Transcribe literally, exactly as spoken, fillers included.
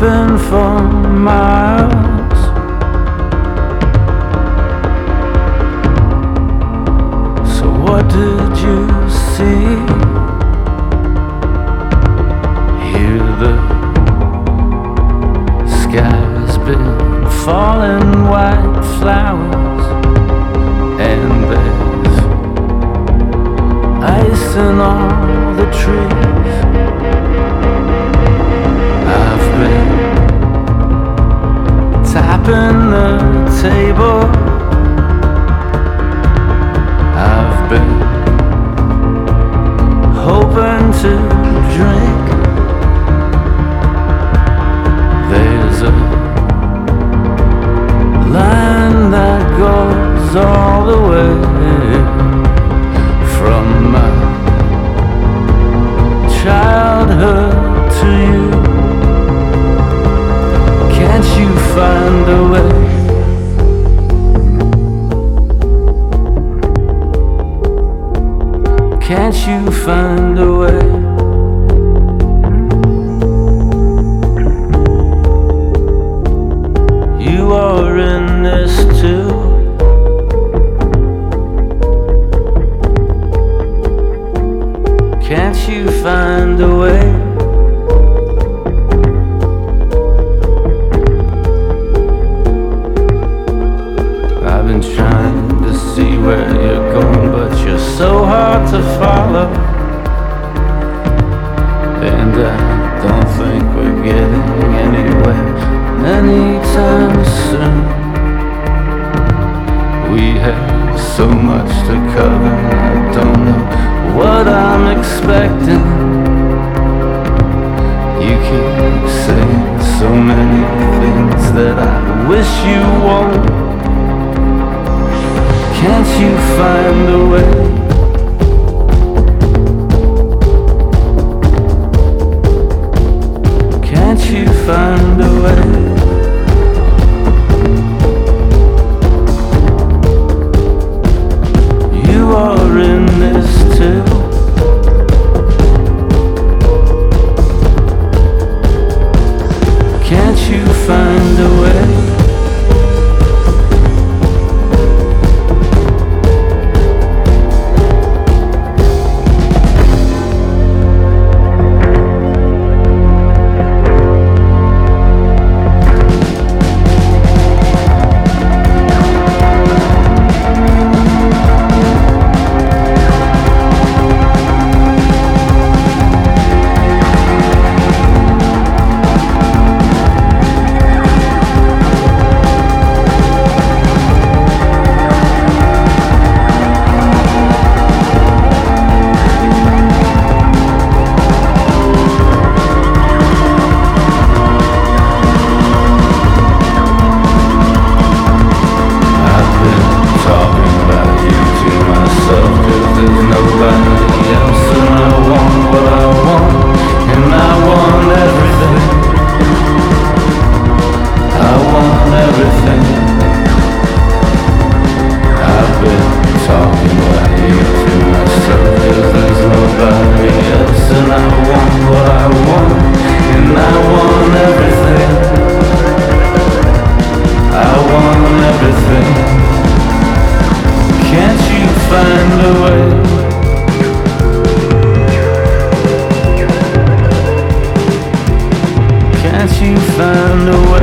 been for miles. So what did you see? Hear the sky's been falling white flowers, and there's ice in all the trees. I've been tapping the table. I've been hoping to drink. There's a line that goes all the way from my childhood to you. Can't you find a way? Can't you find a way? You are in this too. Can't you find a way? I've been trying to see where you're going, but you're so hard to follow. And I don't think we're getting anywhere anytime soon. We have so much to cover, I don't know what I'm expecting. You keep saying so many things that I wish you won't. Can't you find a way? Can't you find a way? You are in this too. Can't you find a way? Can't you find a way?